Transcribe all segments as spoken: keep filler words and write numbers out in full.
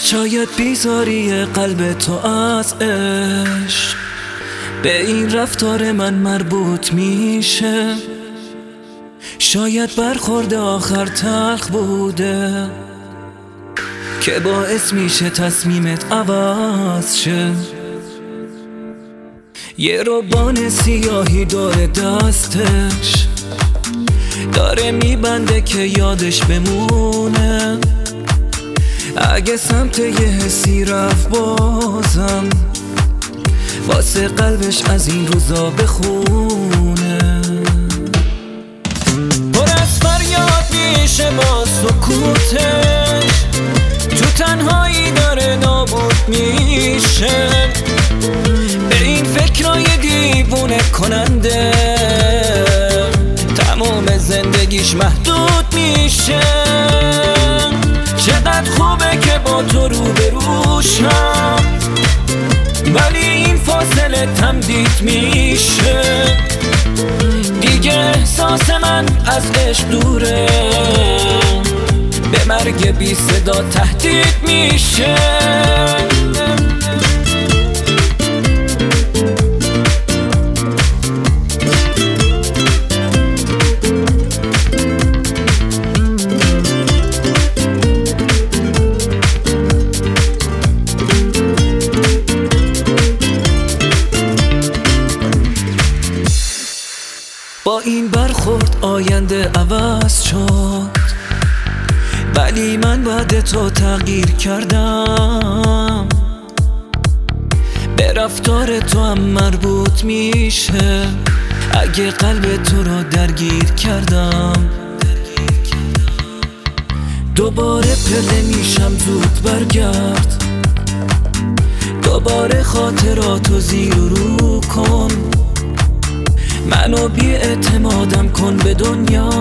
شاید بیزاری قلب تو از عشق به این رفتار من مربوط میشه. شاید برخورد آخر تلخ بوده که باعث میشه تصمیمت عوض شه. یه روبان سیاهی داره دستش، داره میبنده که یادش بمونه. اگه سمت یه حسی رفت بازم واسه قلبش از این روزا بخونه. پر از فریاد میشه با سکوتش، تو تنهایی داره نابود میشه. به این فکرای دیوونه کننده تمام زندگیش محدود میشه. چقدر خوبه که با تو روبروشم، ولی این فاصله تمدید میشه. دیگه احساس من از عشق دوره، به مرگ بی صدا تهدید میشه. با این برخورد آینده عوض شد، ولی من بعد تو تغییر کردم. به رفتار تو هم مربوط میشه اگه قلب تو رو درگیر کردم. دوباره پله میشم زود برگرد، دوباره خاطراتو زیر و رو کن. منو بی اعتمادم کن به دنیا،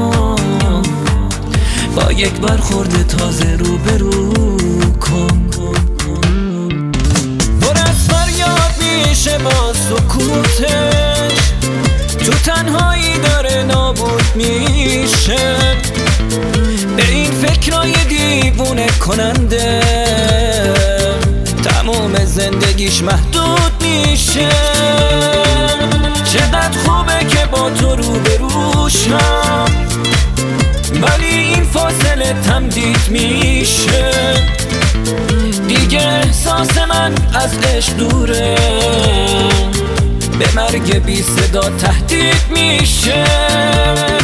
با یک برخورد تازه رو به رو کن. پر از فریاد میشه با سکوتش، تو تنهایی داره نابود میشه. به این فکرای دیوونه کننده تمام زندگیش محدود میشه. چقدر خوبه که با تو روبروشم، ولی این فاصله تمدید میشه. دیگه احساس من از عشق دوره، به مرگ بی صدا تهدید میشه.